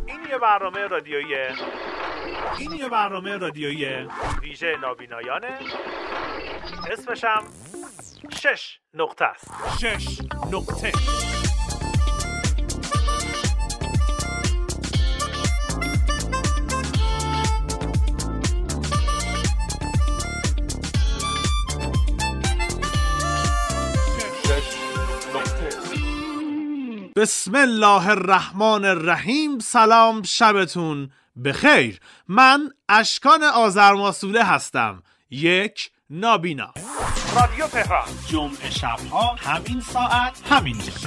این یه برنامه رادیویی ویژه نابینایانه. اسمش هم 6 نقطه است. 6 نقطه. بسم الله الرحمن الرحیم. سلام، شبتون بخیر. من اشکان آذرماسوله هستم، یک نابینا. رادیو تهران، جمعه شبها همین ساعت همین 6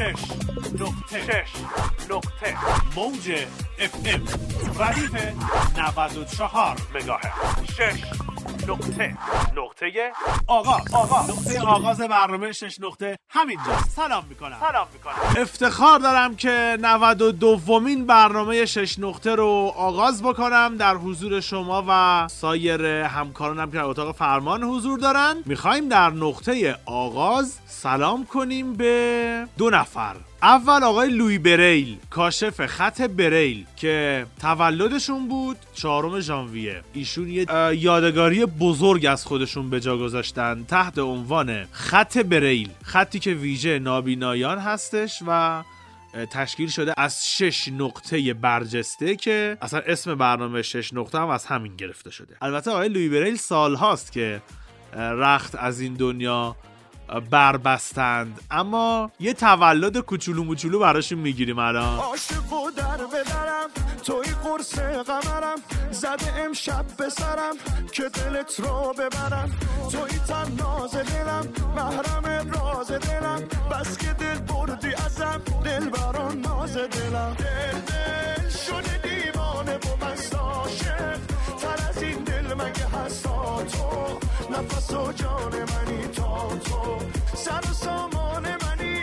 نقطه موج FM ردیف 94 مگاهرتز. 6 نقطه آغاز برنامه 6 نقطه همینجاست. سلام میکنم. افتخار دارم که 92مین برنامه 6 نقطه رو آغاز بکنم در حضور شما و سایر همکارانم که در اتاق فرمان حضور دارن. میخوایم در نقطه آغاز سلام کنیم به دو نفر. اول آقای لوی بریل، کاشف خط بریل که تولدشون بود 4 ژانویه. ایشون یه یادگاری بزرگ از خودشون به جا گذاشتن تحت عنوان خط بریل، خطی که ویژه نابینایان هستش و تشکیل شده از 6 نقطه برجسته که اصلا اسم برنامه 6 نقطه هم از همین گرفته شده. البته آقای لوی بریل سال هاست که رخت از این دنیا بربستند، اما یه تولد کوچولو موچولو براشون میگیریم الان. عاشقو در بدرم توی قرص قمرم، زده امشب به سرم که دلت رو ببرم، توی تناز دلم محرم راز دلم، بس که دل بردی ازم دل بران ناز دلم، دل شده دیوانه با مست عاشق، تر از این دل مگه هستا تو، نفس و جان منی تا تو، سر و سامان منی.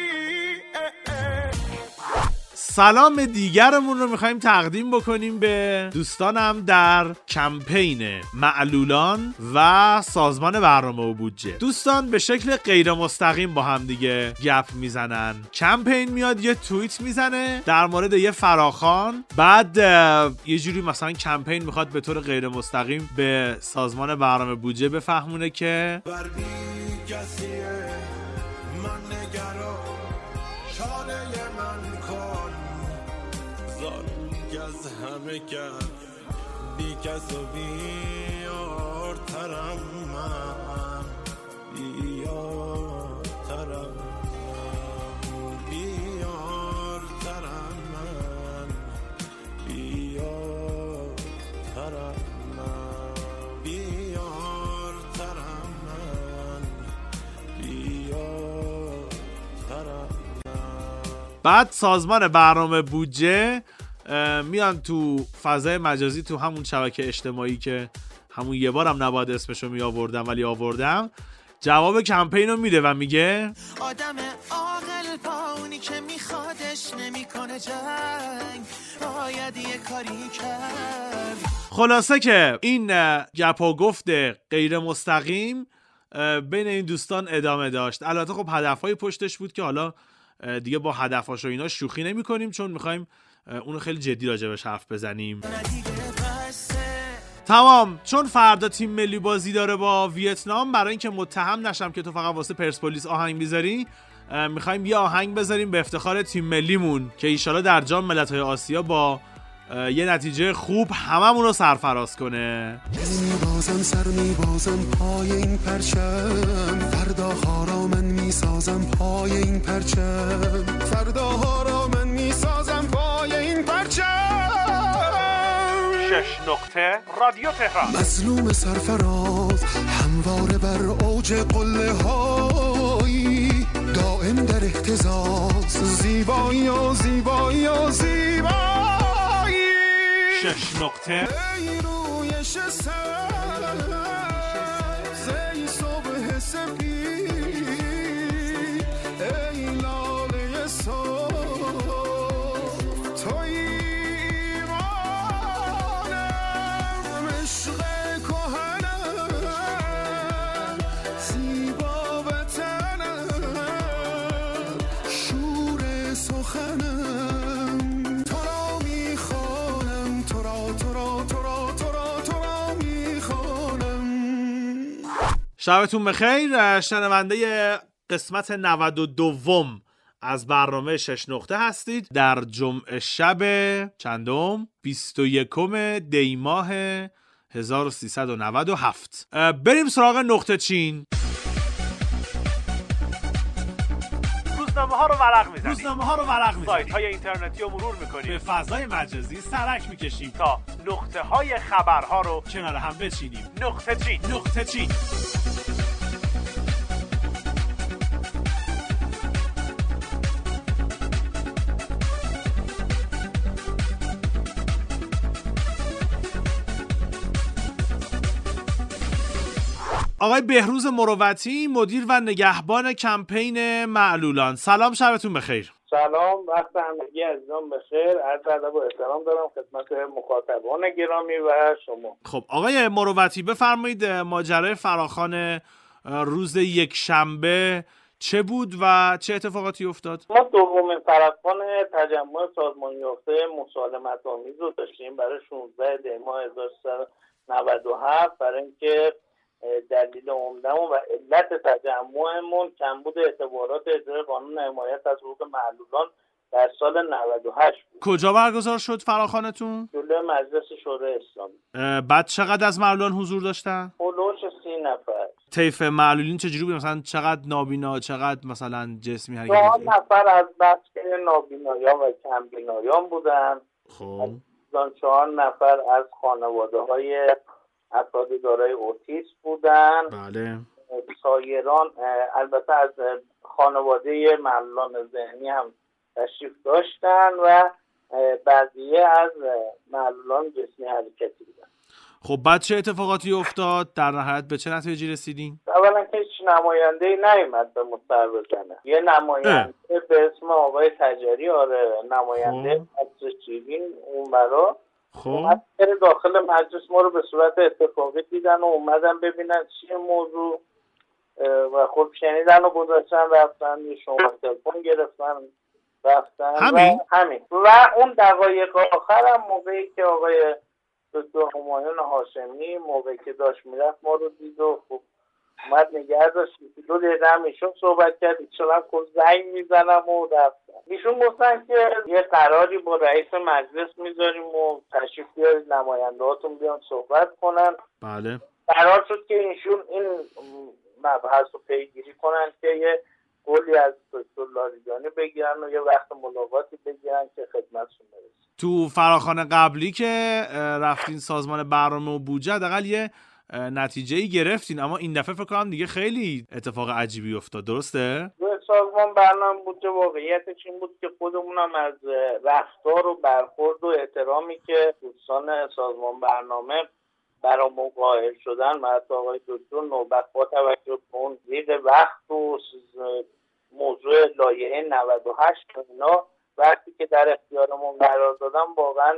سلام دیگرمون رو میخوایم تقدیم بکنیم به دوستانم در کمپین معلولان و سازمان برنامه و بودجه. دوستان به شکل غیر مستقیم با هم دیگه گپ میزنن. کمپین میاد یه توییت میزنه در مورد یه فراخوان، بعد یه جوری مثلا کمپین میخواد به طور غیر مستقیم به سازمان برنامه بودجه بفهمونه که همه کرد بی کس و بیارترم من، بیارترم من، بیارترم من، بیارترم من، بیارترم من، بیارترم من. بعد سازمان برنامه بودجه میان تو فضای مجازی، تو همون شبکه اجتماعی که همون یه بارم نباید اسمشو می آوردم ولی آوردم، جواب کمپین رو میده و میگه آدم عاقل پاونی که میخوادش نمیکنه جنگ، باید یه کاری کرد. خلاصه که این گپ و گفت غیر مستقیم بین این دوستان ادامه داشت. البته خب هدفهای پشتش بود که حالا دیگه با هدفاش و اینا شوخی نمی کنیم، چون میخوایم اونو خیلی جدی راجبش حرف بزنیم. تمام. چون فردا تیم ملی بازی داره با ویتنام، برای اینکه متهم نشم که تو فقط واسه پرسپولیس آهنگ میذاری، میخوایم یه آهنگ بذاریم به افتخار تیم ملیمون که ایشالا در جام ملت‌های آسیا با یه نتیجه خوب هممون رو سرفراز کنه. میبازم سر میبازم پای این پرچم، فرداها را من میسازم پای این پرچم، فرداها را من میسازم پای این پرچم. 6 نقطه رادیو تهران. مظلوم سرفراز همواره بر اوج قله هایی، دائم در اهتزاز، زیبایی و زیبایی و زیبایی. 6 نقطه ای رویش سر زی صبح سپید، ای لاله صبح توی ایمانم، عشق کهنم، زیبا وطنم، شور سخنم، تو را میخوام شبتون بخیر. شنونده قسمت 92 از برنامه 6 نقطه هستید. در جمعه شب چندم 21 دی ماه 1397 بریم سراغ نقطه چین. روزنامه ها رو ورق میزنیم. سایت های اینترنتی رو مرور میکنیم. به فضای مجازی سرک میکشیم تا نقطه های خبرها رو کنار هم بچینیم. نقطه چین. آقای بهروز مروتی، مدیر و نگهبان کمپین معلولان، سلام، شبتون بخیر. سلام، وقت همگی عزیزان بخیر. عرض ادب و احترام دارم خدمت مخاطبان گرامی و شما. خب آقای مروتی، بفرمایید ماجرای فراخوان روز یک شنبه چه بود و چه اتفاقاتی افتاد؟ ما دومین فراخوان تجمع سازمان یافته مسالمت‌آمیز رو داشتیم برای 16 دی ماه 1397 برای اینکه دلیل عمده‌مون و علت تجمعمون کمبود اعتبارات اجرای قانون حمایت از حقوق معلولان در سال 98 بود. کجا برگزار شد فراخوانتون؟ جلوی مجلس شورای اسلامی. بعد چقدر از معلولان حضور داشتن؟ حدود 30 نفر. طیف معلولین چجوری بود؟ مثلا چقدر نابینا، چقدر مثلا جسمی حرکتی؟ 4 نفر از بسکه نابینایان و کمبینایان بودن. خب 4 نفر از خانواده‌های افراد دارای اوتیسم بودن. بله. سایران البته از خانواده معلولان ذهنی هم تشریف داشتن و بعضیه از معلولان جسمی حرکتی بودن. خب بعد چه اتفاقاتی افتاد؟ در نهایت به چه نتیجه رسیدین؟ اولا که هیچ نماینده‌ای نیامد به مستر بزنه. یه نماینده به اسم آقای تجاری، نماینده مجلس چیلین اون برا خب داخل مجلس ما رو به صورت اتفاقی دیدن و اومدن ببینن چیه موضوع و خب شنیدن و گذاشتن رفتن، یه شماره تلفن گرفتن رفتن. همین و اون دقایق آخر هم موقعی که آقای دکتر همایون هاشمی موقعی که داشت میرفت ما رو دید و خب اومد نگه داشت. 2 دقیقه هم ایشون صحبت کرد، ایشون خود زنگ میزنم و رفتن. ایشون گفتن که یه قراری با رئیس مجلس میذاریم و تشریف بیارید نماینده هاتون بیان صحبت کنن. بله. قرار شد که ایشون این مبحث رو پیگیری کنن که یه قولی از دکتر لاریجانی بگیرن و یه وقت ملاقاتی بگیرن که خدمتشون برسه. تو فراخوان قبلی که رفتین سازمان برنامه و بودجه حداقل یه نتیجه‌ای گرفتین، اما این دفعه فکر کنم دیگه خیلی اتفاق عجیبی افتاد، درسته؟ سازمان برنامه بودجه واقعیتش این بود که خودمونم از رفتار و برخورد و احترامی که دوستان سازمان برنامه برامون قائل شدن، حتی آقای دکتر نوبت با توجه به اون زیر وقت و موضوع لایحه 98 اینا وقتی که در اختیارمون قرار دادن واقعا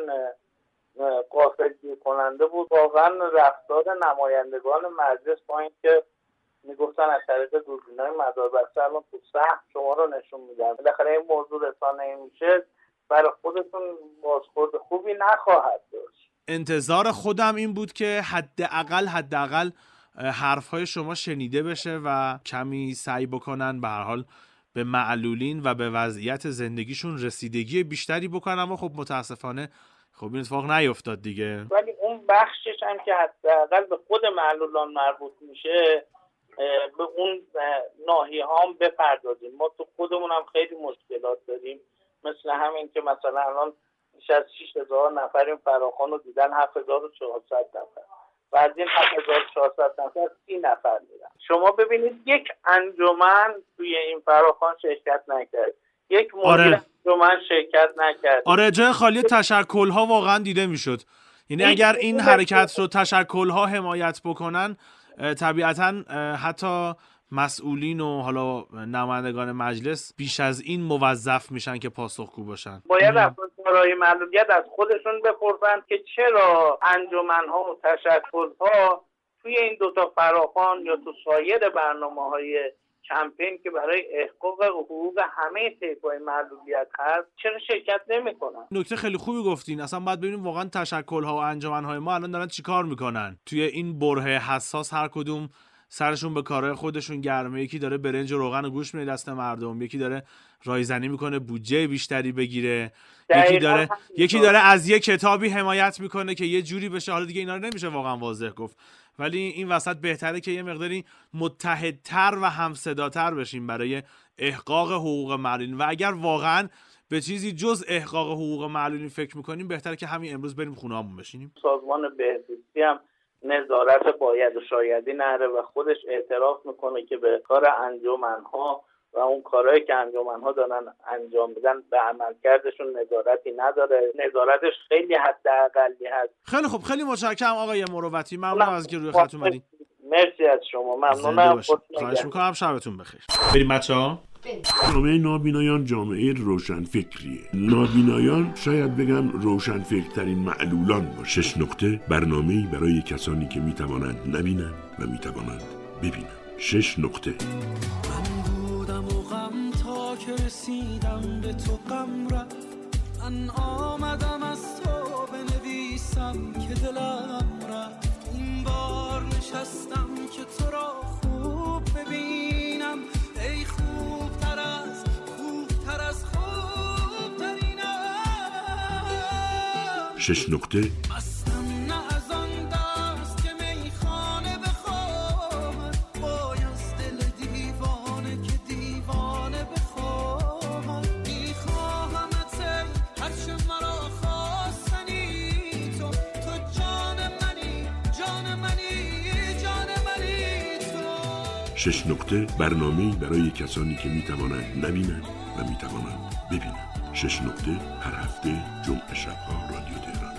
غافلگیر کننده بود. واقعا رفتار نمایندگان مجلس با این که میگفتن از طریق دوربینای مداربسته الان تو سهم شما رو نشون میدن، بالاخره این موضوع رسانه‌ای میشه، برای خودتون بازخورد خوبی نخواهد داشت. انتظار خودم این بود که حداقل حرفهای شما شنیده بشه و کمی سعی بکنن به هر حال به معلولین و به وضعیت زندگیشون رسیدگی بیشتری بکنن، اما خب متاسفانه خب این اتفاق نیفتاد دیگه. ولی اون بخشش هم که حداقل به خود معلولان مربوط میشه به اون ناحیه هم بپردازیم. ما تو خودمون هم خیلی مشکلات داریم، مثل همین که مثلا الان بیش از 6000 نفر این فراخوان رو دیدن، 7400 نفر و از این 7400 نفر 30 نفر میرن. شما ببینید یک انجمن توی این فراخوان شرکت نکرد، یک مدیر انجمن شرکت نکرد. جای خالی تشکل‌ها واقعا دیده میشد. یعنی اگر این حرکت رو تشکل‌ها حمایت بکنن، طبیعتاً حتی مسئولین و حالا نمایندگان مجلس بیش از این موظف میشن که پاسخگو باشن. باید افراد معلولیت از خودشون بپرسن که چرا انجمن‌ها و تشکل‌ها توی این دوتا فراخوان یا تو سایر برنامه‌های کمپین که برای احقاق حقوق همه طیف‌های معلولیت هست چرا شرکت نمی‌کنن. نکته خیلی خوبی گفتین. اصلا باید ببینیم واقعا تشکل‌ها و انجمن‌های ما الان دارن چیکار میکنن توی این بره حساس. هر کدوم سرشون به کارهای خودشون گرمه، یکی داره برنج و روغن و گوشت میده دست مردم، یکی داره رایزنی میکنه بودجه بیشتری بگیره، یکی داره از یه کتابی حمایت میکنه که یه جوری بشه. حالا دیگه اینا رو نمیشه واقعا واضح گفت، ولی این وسط بهتره که یه مقداری متحدتر و همصداتر بشیم برای احقاق حقوق معلولین. و اگر واقعا به چیزی جز احقاق حقوق معلولین فکر میکنیم، بهتره که همین امروز بریم خونه‌هامون بشینیم. سازمان بهزیستی هم نظارت باید و شایدی نره و خودش اعتراف میکنه که به کار انجمنها و اون کارهایی که انجمنها دارن انجام میدن به عملکردشون نظارتی نداره. نظارتش خیلی حداقلی هست. خیلی خوب، خیلی متشکرم آقای مروتی، ممنونم از اینکه روی خط اومدین. مرسی از شما، ممنونم. خواهش میکنم، شبتون بخیر. بریم بچه‌ها. جامعه نابینایان جامعه روشنفکریه. نابینایان شاید بگم روشنفکرترین معلولان با 6 نقطه برنامه‌ای برای کسانی که میتوانند نبینند و میتوانند ببینند. 6 نقطه. من بودم و غم تا که رسیدم به تو غم رفت، من آمدم از تو بنویسم که دلم رفت، این بار نشستم که تو را خوب ببینم، ای خوبتر از خوبترینم. 6 نقطه. شش نقطه برنامه‌ای برای کسانی که میتوانند نبینند و میتوانند ببینند. 6 نقطه هر هفته جمعه شب‌ها رادیو تهران.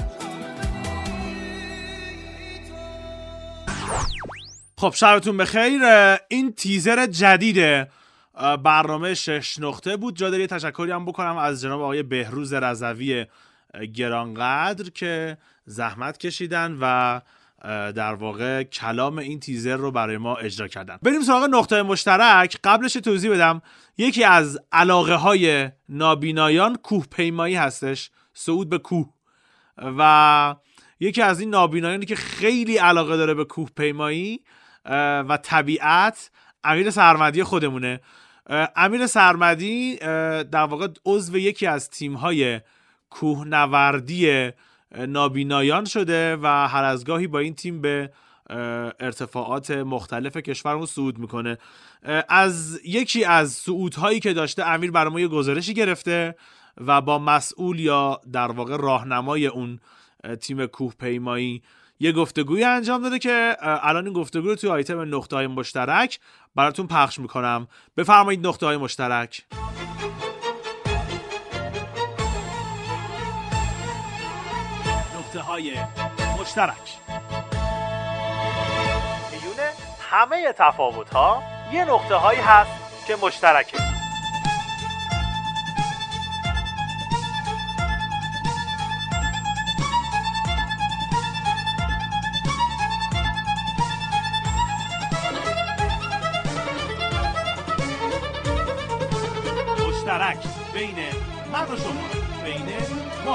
خب شبتون بخیر. این تیزر جدید برنامه 6 نقطه بود. جا داره تشکری هم بکنم از جناب آقای بهروز رضوی گرانقدر که زحمت کشیدن و در واقع کلام این تیزر رو برای ما اجرا کردن. بریم سراغ نقطه مشترک. قبلش توضیح بدم، یکی از علاقه های نابینایان کوه پیمایی هستش، صعود به کوه، و یکی از این نابینایانی که خیلی علاقه داره به کوه پیمایی و طبیعت امیر سرمدی خودمونه. امیر سرمدی در واقع عضو یکی از تیم‌های کوهنوردی نابینایان شده و هر از گاهی با این تیم به ارتفاعات مختلف کشورمون صعود میکنه. از یکی از صعودهایی که داشته امیر برای ما یه گزارشی گرفته و با مسئول یا در واقع راهنمای اون تیم کوه پیمایی یه گفتگوی انجام داده که الان این گفتگو رو توی آیتم نقطه‌های مشترک براتون پخش میکنم. بفرمایید نقطه‌های مشترک. نقطه‌های مشترک. میونه همه تفاوت‌ها یه نقطه‌هایی هست که مشترکه. مشترک بین من و شما، بین ما.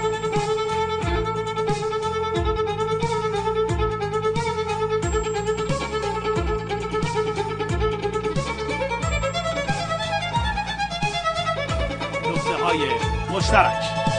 مشترک.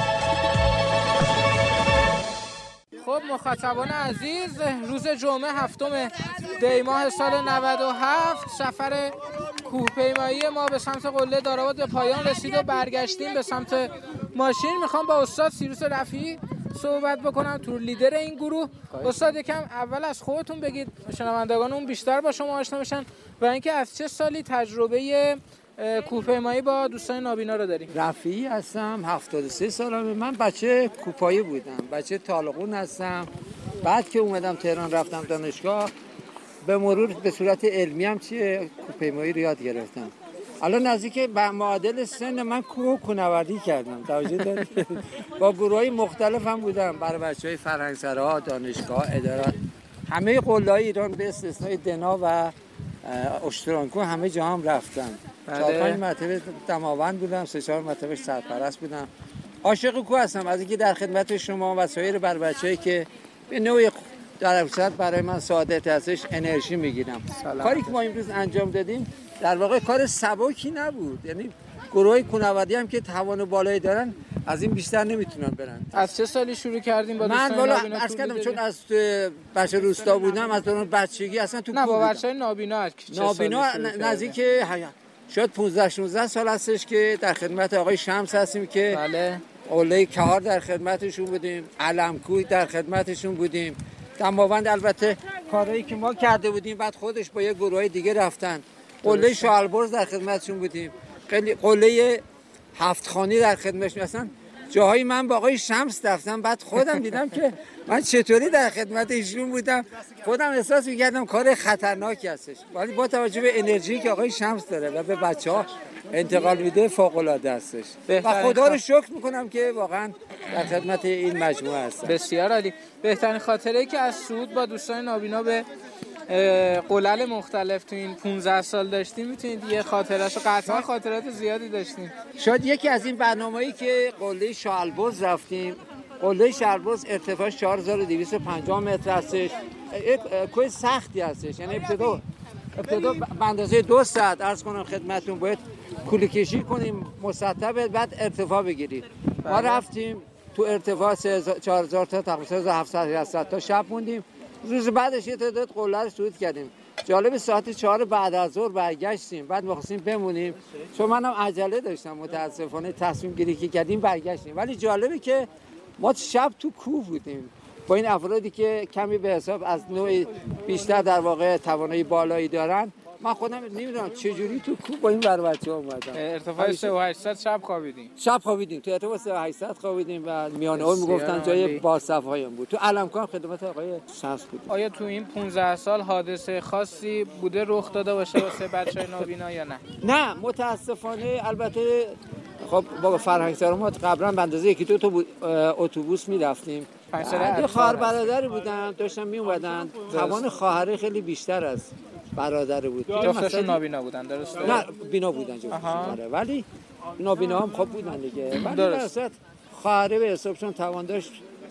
خب مخاطبان عزیز، روز جمعه 7 دی ماه سال 97 سفر کوهپیمایی ما به سمت قله دارآباد به پایان رسید و برگشتیم به سمت ماشین. میخوام با استاد سیروس رفیعی صحبت بکنم، تور لیدر این گروه. استاد یکم اول از خودتون بگید، شنوندگانمون بیشتر با شما آشنا بشن و اینکه از چه سالی تجربه کوهپیمایی با دوستان نابینا رو داریم. رفیعی هستم، 73 سالمه. من بچه کوپایی بودم، بچه طالقون هستم. بعد که اومدم تهران رفتم دانشگاه، به مرور به صورت علمی هم کوهپیمایی رو یاد گرفتم. الان نزدیک به معادل سن من کوهنوردی کردم. توجه دارید؟ با گروهای مختلف هم بودم، برای بچهای فرهنگسرا، دانشگاه، ادارات، همه قله‌های ایران به استثنای دنا و اشترانکو همه جا هم رفتم. 4-5 مرتبه دماوند بودم، 3-4 مرتبه سرپرست بودم. عاشق کوه هستم. از اینکه در خدمت شما و سایر بر بچه‌ای که به نوعی در صورت برای من سعادت هستش، انرژی میگیرم. کاری که ما امروز انجام دادیم در واقع کار سبکی نبود، یعنی گروه کوهنوردی هم که توان بالایی دارن از این بیشتر نمیتونن برن. از چه سالی شروع کردیم با دوستان من نابینا؟ عرض کردم چون از بچه روستا بودم، از دوران بچگی اصلا تو نه با بچهای نابینا نزدیک شاید 15-16 سال هستش که در خدمت آقای شمس هستیم که بله قله کهار در خدمتشون بودیم، علمکوه در خدمتشون بودیم. دماوند البته کارهایی که ما کرده بودیم بعد خودش با یه گروه دیگه رفتن. قله شالبرز در خدمتشون بودیم، قله هفتخانی در خدمتشون. اصلا جاهایی من با آقای شمس رفتم بعد خودم دیدم که من چطوری در خدمت ایشون بودم، خودم احساس می‌کردم کار خطرناکی هستش، ولی با توجه به انرژی که آقای شمس داره و به بچه‌ها انتقال میده فوق‌العاده هستش و خدا رو شکر میکنم که واقعا در خدمت این مجموعه هستم. بسیار عالی. بهترین خاطره‌ای که از صعود با دوستان نابینا به قلل مختلف تو این 15 سال داشتیم میتونید یه خاطره‌شو؟ قطعا خاطرات زیادی داشتیم. شاید یکی از این برنامه‌ای که قله شالبرز رفتیم. قله شالبرز ارتفاعش 4250 متر هستش، کوه سختی هستش، یعنی ابتدا به اندازه 2 ساعت عرض کنم خدمتتون باید کوله کشی کنیم مسطح، بعد ارتفاع بگیریم. ما رفتیم تو ارتفاع 4000 تا تقریبا 3700 تا شب موندیم. روز بعدش یه تعداد قله رو صعود کردیم. جالب ساعت 4 بعد از ظهر برگشتیم، بعد می‌خواستیم بمونیم چون منم عجله داشتم، متاسفانه تصمیم گیری که کردیم برگشتیم. ولی جالبه که ما شب تو کوه بودیم با این افرادی که کمی به حساب از نوع بیشتر در واقع توانایی بالایی دارن. من خودم نمیدونم چه جوری تو کوه با این بچه‌ها اومدم. ارتفاع 3800 شب خوابیدیم. تو ارتفاع 3800 خوابیدیم و میانه ها میگفتن جای باصفاییم بود. تو علمکان خدمت آقای شمس بودیم. آیا تو این 15 سال حادثه خاصی بوده رخ داده باشه واسه بچهای نابینا یا نه؟ نه متاسفانه. البته خب با فرهنگسرا ما قبلا به اندازه 1-2 تا اتوبوس میرفتیم. دو خواهر برادر بودن داشتن می اومدن. توان خواهره خیلی بیشتر از برادر بود. جفتشون نابینا بودن درسته؟ نه بینا بودن جفتشون، ولی نابینا هم خوب بودن دیگه. ولی در اصل خواهره به حسابشون توان داشت،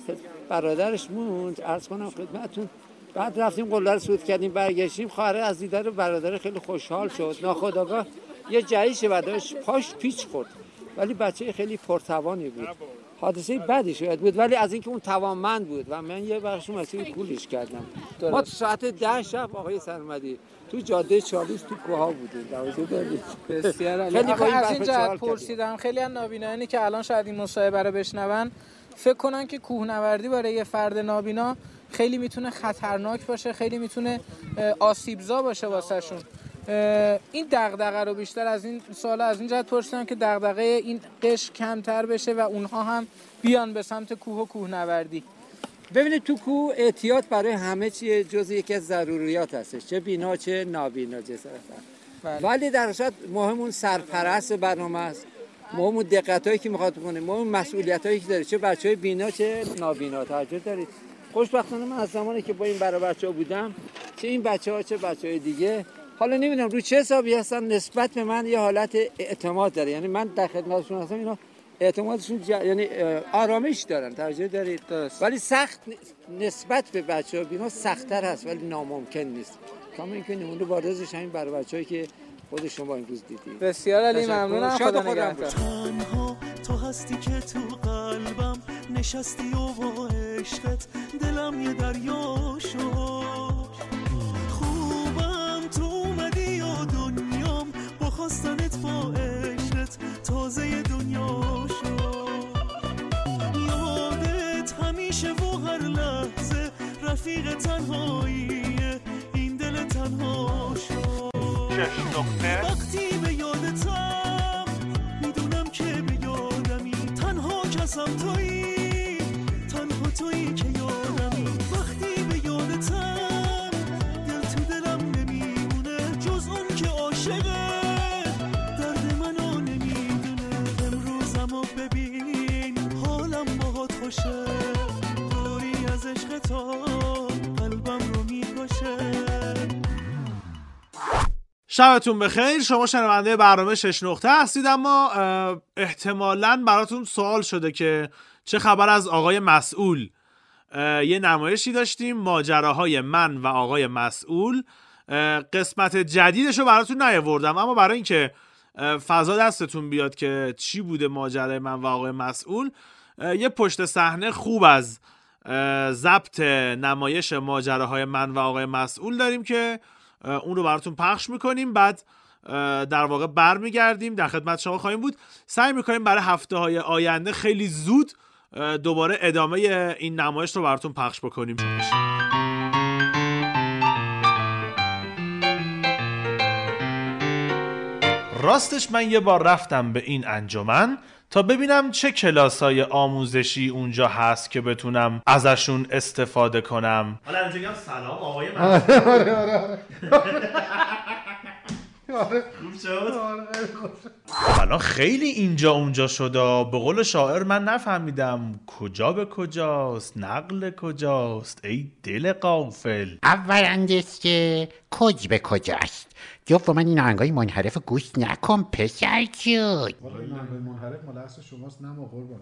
برادرش موند. عرض کنم خدمتتون بعد رفتیم قله رو صعود کردیم برگشتیم، خواهره از دیدار برادر خیلی خوشحال شد. ناخودآگاه یه جایش بعدش پاش پیچ خورد، ولی بچه خیلی پرتوانی بود. حادثه بدی شاید بود ولی از اینکه اون توانمند بود و من یه بخش مسیر کولش کردم. ما تو ساعت 10 شب آقای سرمدی تو جاده چالوس تو کوها بودیم. توجه دارید؟ بسیار عالی. از این جهت پرسیدم خیلی از نابینایانی که الان شاید این مصاحبه رو بشنون فکر کنن که کوهنوردی برای یه فرد نابینا خیلی میتونه خطرناک باشه، خیلی میتونه آسیبزا باشه واسهشون. این دغدغه رو بیشتر از این سوالا از این جهت پرسیدم که دغدغه این قشر کمتر بشه و اونها هم بیان به سمت کوه و کوهنوردی. ببینید تو کوه احتیاط برای همه چی جزء یکی از ضروریات هستش، چه بینا چه نابینا جسارتا. ولی در اصل مهم اون سرپرست برنامه است، مهم اون دقتایی که میخواد بکنه، مهم اون مسئولیتایی که داره، چه بچهای بینا چه نابینا. توجه دارید؟ خوشبختانه من از زمانی که با این بچه‌ها بودم، چه این بچه‌ها چه بچه‌های دیگه، حالا نمیدونم رو چه حسابی هستن، نسبت به من یه حالت اعتماد داره. یعنی من در خدمتشون هستم، اینا اعتمادشون یعنی آرامش دارن. توجه دارید؟ ولی سخت نسبت به بچه‌ها بینا سخت‌تر هست ولی ناممکن نیست. کما اینکه نمونه بارزش همین برای بچه‌ای که خود شما امروز دیدید. بسیار عالی، ممنونم. خدا نگهدار. تنها تو هستی که تو قلبم نشستی و با عشقت دلم یه دریا شد. خوبم تو اومدی و دنیام با خواستنت با عشقت تازه دنیا شد. یادت همیشه و هر لحظه رفیق تنهاییه این دل تنها شد. وقتی به یادتم میدونم که به یادمی تنها کسم تویی، تنها تویی که یادمی. وقتی به یادتم دل تو دلم نمیمونه جز اون که عاشقه درد منو نمیدونه. امروزمو ببین حالم باهات خوشه، دوری از عشق تو قلبم رو میکشه. شبتون بخیر. شما شنونده برنامه 6 نقطه هستید، اما احتمالاً براتون سوال شده که چه خبر از آقای مسئول. یه نمایشی داشتیم، ماجراهای من و آقای مسئول. قسمت جدیدش رو براتون نیاوردم، اما برای اینکه فضا دستتون بیاد که چی بوده ماجرای من و آقای مسئول، یه پشت صحنه خوب از ضبط نمایش ماجراهای من و آقای مسئول داریم که اون رو براتون پخش میکنیم، بعد در واقع برمیگردیم در خدمت شما خواهیم بود. سعی میکنیم برای هفته‌های آینده خیلی زود دوباره ادامه این نمایش رو براتون پخش بکنیم. راستش من یه بار رفتم به این انجمن تا ببینم چه کلاسای آموزشی اونجا هست که بتونم ازشون استفاده کنم. حالا اینجا میگم سلام آقای مسئول. خوب شد؟ الان خیلی اینجا اونجا شده. به قول شاعر من نفهمیدم کجا به کجاست، نقل کجاست، ای دل غافل. اولندش که کج به کجاست، دوم این آهنگای منحرف گوش نکن پسر جون. والا این آهنگای منحرف مال اصل شماست، نما قربان.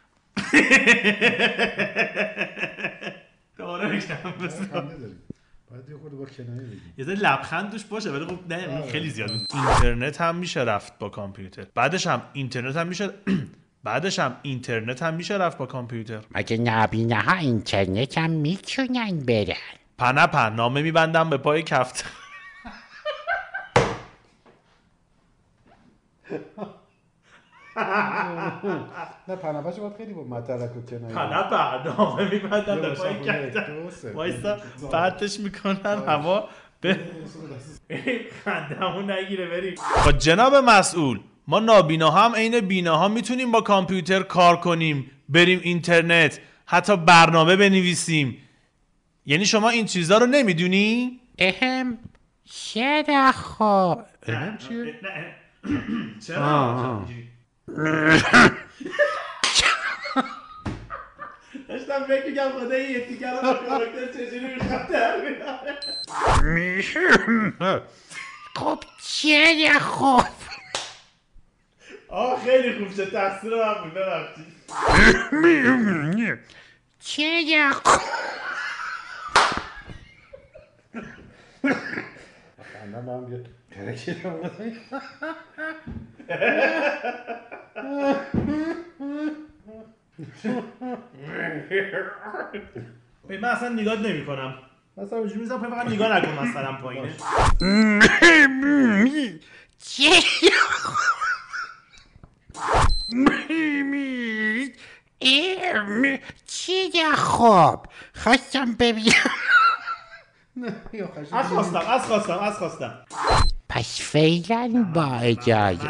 دوباره میگم باید یه خورده با کنایه بگیم. یه ذره لبخند توش باشه ولی خب نه خیلی زیاد. اینترنت هم میشه رفت با کامپیوتر. بعدش هم اینترنت هم میشه رفت با کامپیوتر. مگه نبینه ها اینترنت هم میتونن برن؟ پنپن نامه میبندم به پای کفت. نه پنبه‌شو باید خیلی با مطلق و کنایه. پنپن نامه میبندم به پای کفت. وایسا پرتش میکنن هوا به خندمون نگیره بریم. خب جناب مسئول، ما نابینا هم عین بیناها میتونیم با کامپیوتر کار کنیم، بریم اینترنت، حتی برنامه بنویسیم. یعنی شما این چیزا رو نمیدونی؟ چرا خب؟ چیه؟ چرا؟ داشتم فکر میگم خدایی یه تیکر رو با کاراکتر چجوری میخواد در بیاره. خب چرا خب؟ خیلی خوب شد، تقصیر من بود، ببخشید. چرا خب؟ خندم هم بیاد ترکیدم بودایی. من اصلا نگاه نمی کنم، مثلا اونجوری میزم فقط نگاه نکن مثلا پایینه. چرا خب؟ خواستم ببینم. از خواستم. پس فعلا با اجازه.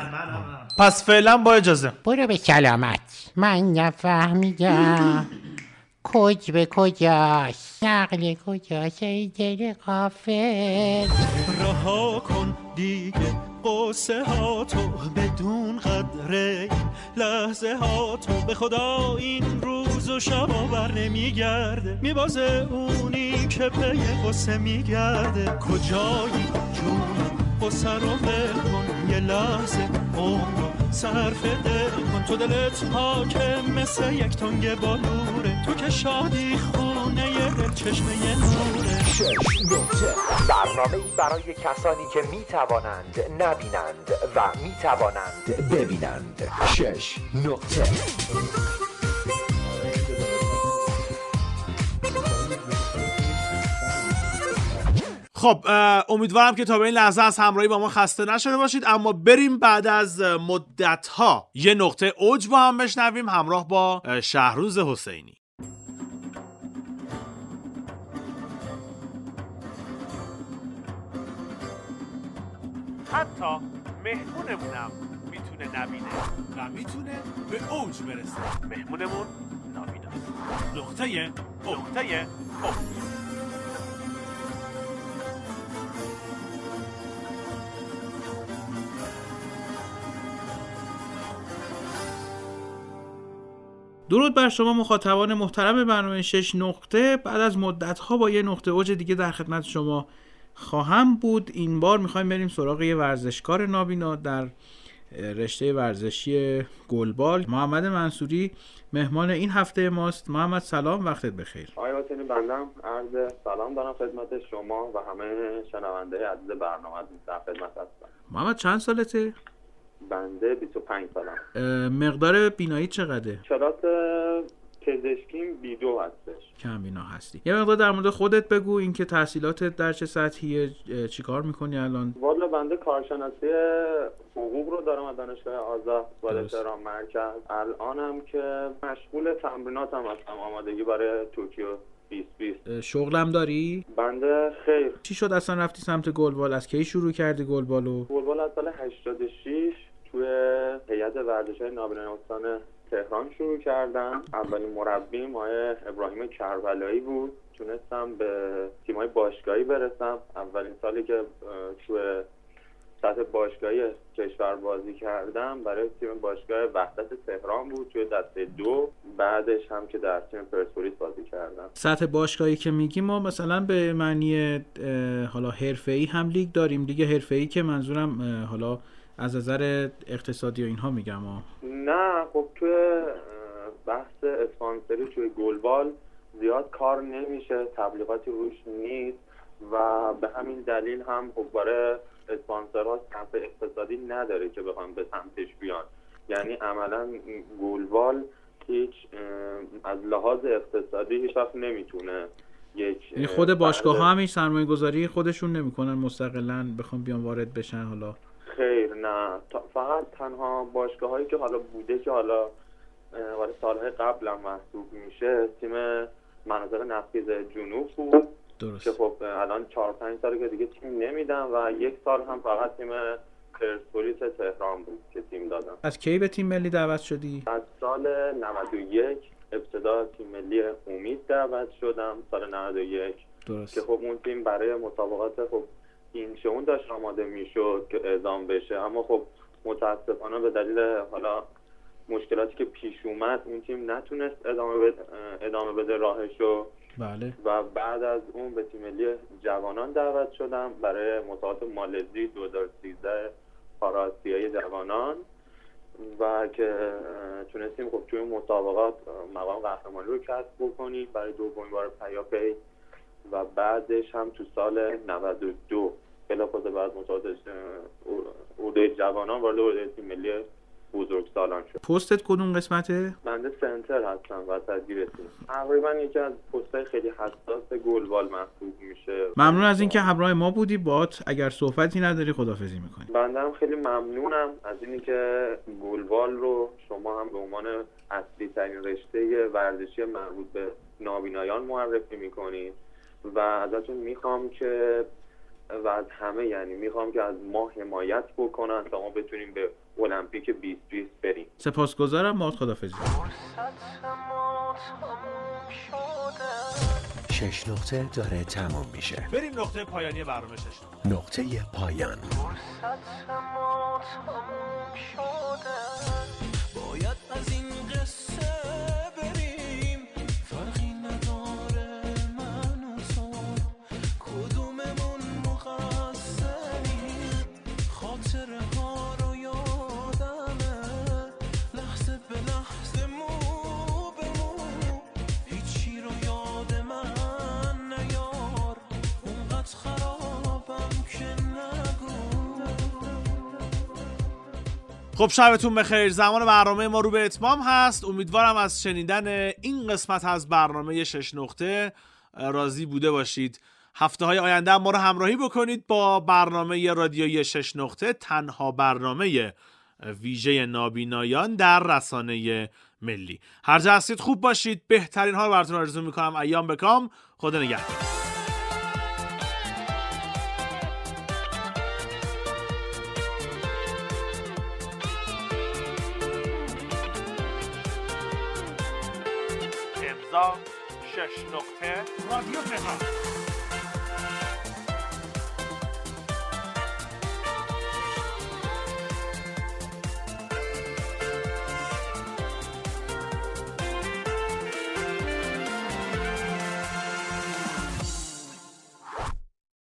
برو به سلامت. من نفهمیدم کج به کجاست، نقل کجاست، ای دل غافل. رها کن دیگه قصه ها تو، بدون قدر لحظه ها تو. به خدا این روز و شبا بر نمیگرده، میبازه اونی که پی قصه میگرده. کجایی جون قصه رو ول کن، یه لحظه عمر صرف دل کن. تو دلت حاکم مثل یک تنگ بالوره، تو که شادی خونه یه دل چشمه نوره. 6 نقطه، برنامه‌ای برای کسانی که میتوانند نبینند و میتوانند ببینند. 6 نقطه. خب امیدوارم که تا به این لحظه از همراهی با ما خسته نشده باشید، اما بریم بعد از مدت‌ها یه نقطه اوج با هم بشنویم همراه با شهروز حسینی. حتی مهمونمونم میتونه نبینه و میتونه به اوج برسه. مهمونمون نابیناست. نقطه اوج. درود بر شما مخاطبان محترم برنامه 6 نقطه. بعد از مدت‌ها با یه نقطه اوج دیگه در خدمت شما خواهم بود. این بار میخوایم بریم سراغ یه ورزشکار نابینا در رشته ورزشی گلبال. محمد منصوری مهمان این هفته ماست. محمد سلام، وقتت بخیر. آقای حسینی، بندم عرض سلام دارم خدمت شما و همه شنونده عزیز برنامه در خدمت هستم. محمد چند سالته؟ بنده 25 سالم. مقدار بینایی چقدره؟ کلاس پزشکیم B2 هستش. کم بینا هستی. یه مقدار در مورد خودت بگو، اینکه تحصیلاتت در چه سطحیه، چیکار میکنی الان؟ والا بنده کارشناسی حقوق رو دارم از دانشگاه آزاد و تهران مرکز. الانم که مشغول تمریناتم هستم، آمادگی برای توکیو 2020. شغلم داری؟ بنده خیر. چی شد اصلا رفتی سمت گلبال؟ از کی شروع کردی گلبالو؟ گلبال از سال 86 توی هیئت ورزش‌های نابینایان استان تهران شروع کردم. اولین مربیم آقای ابراهیم کربلایی بود. تونستم به تیم‌های باشگاهی برسم. اولین سالی که توی سطح باشگاهی کشور بازی کردم برای تیم باشگاه وحدت تهران بود توی دسته 2. بعدش هم که در تیم پرسپولیس بازی کردم. سطح باشگاهی که میگیم ما مثلا به معنی حالا حرفه‌ای هم لیگ داریم، لیگ حرفه‌ای که منظورم حالا از نظر اقتصادی و اینها میگم نه خب توی بحث اسپانسری توی گلبال زیاد کار نمیشه، تبلیغاتی روش نیست و به همین دلیل هم خب برای اسپانسرها سمت اقتصادی نداره که بخوام به سمتش بیان. یعنی عملا گلبال هیچ از لحاظ اقتصادی هیچ وقت نمیتونه یک خود باشگاه ها هم این سرمایه گذاری خودشون نمیکنن مستقلا بخوام بیان وارد بشن. حالا خیر نه، فقط تنها باشگاه هایی که حالا بوده که حالا سالهای قبل هم محسوب میشه تیم مناطق نفیض جنوب بود. درست. که خب الان 4-5 ساله که دیگه تیم نمیدن و یک سال هم فقط تیم پرسپولیس تهران بود که تیم دادن. از کی به تیم ملی دعوت شدی؟ از سال 91 ابتدا تیم ملی امید دعوت شدم سال 91. درست. که خب اون تیم برای مسابقات خب این شون داشت آماده میشد که اعزام بشه، اما خب متاسفانه به دلیل حالا مشکلاتی که پیش اومد اون تیم نتونست ادامه بده راهشو. بله. و بعد از اون به تیم ملی جوانان دعوت شدم برای مسابقات مالزی 2013 پاراسیای جوانان و که تونستیم خب توی مسابقات مقام قهرمانی رو کسب بکنیم برای دومین بار پیاپی و بعدش هم تو سال 92 بلافاصله بعد مسابقات اردوی جوانان وارد اردوی تیم ملی بزرگسالان شد. پستت کدوم قسمته؟ بنده سنتر هستم و تدبیر تیم. تقریبا یکی از پست‌های خیلی حساس گلبال محسوب میشه. ممنون از اینکه همراه ما بودی. باهات اگر صحبتی نداری خداحافظی میکنیم. بنده هم خیلی ممنونم از اینکه گلبال رو شما هم به عنوان اصلی ترین رشته ورزشی مربوط به نابینایان معرفی میکنید و ازتون میخوام که و از همه یعنی میخوام که از ما حمایت بکنن تا ما بتونیم به المپیک 2020 بریم. سپاسگزارم. باهات خداحافظی. 6 نقطه داره تموم میشه. بریم نقطه پایانی برنامه 6 نقطه پایان. باید از این قصه بریم، فرقی نداره من و تو، کدوممون مقصریم، خاطره ها رو یادمه لحظه به لحظه مو به مو، هیچی رو یاد من نیار، اونقدر خرابم که نگو. خب شبتون بخیر. زمان برنامه ما رو به اتمام هست. امیدوارم از شنیدن این قسمت از برنامه 6 نقطه راضی بوده باشید. هفته‌های آینده ما رو همراهی بکنید با برنامه رادیویی 6 نقطه، تنها برنامه ویژه نابینایان در رسانه ملی. هر جا هستید خوب باشید. بهترین ها رو براتون آرزو میکنم. ایام بکام. خدا نگهدار. امضا 6 نقطه رادیو تهران.